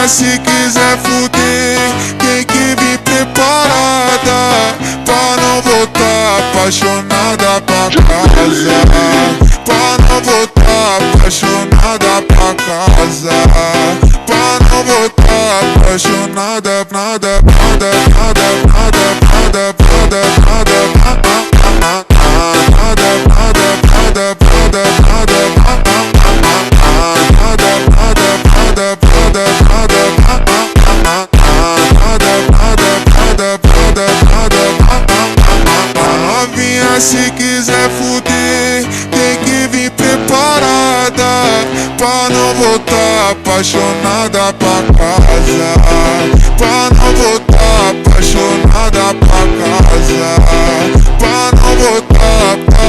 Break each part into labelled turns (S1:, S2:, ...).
S1: Novinha, se quiser fuder, tem que vir preparada pra não voltar apaixonada pra casa. Pra não voltar apaixonada pra casa. Pra não voltar apaixonada, nada, nada, nada, nada, nada, nada, nada, se quiser fuder, tem que vir preparada pra não voltar apaixonada pra casa. Pra não voltar apaixonada pra casa. Pra não voltar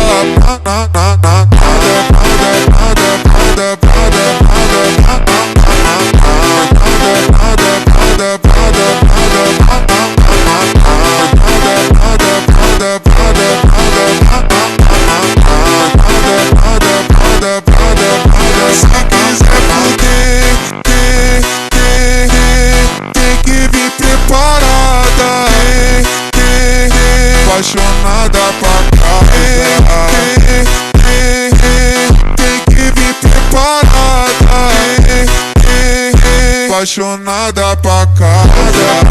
S1: apaixonada pra casa. Tem que vir preparada, apaixonada pra casa.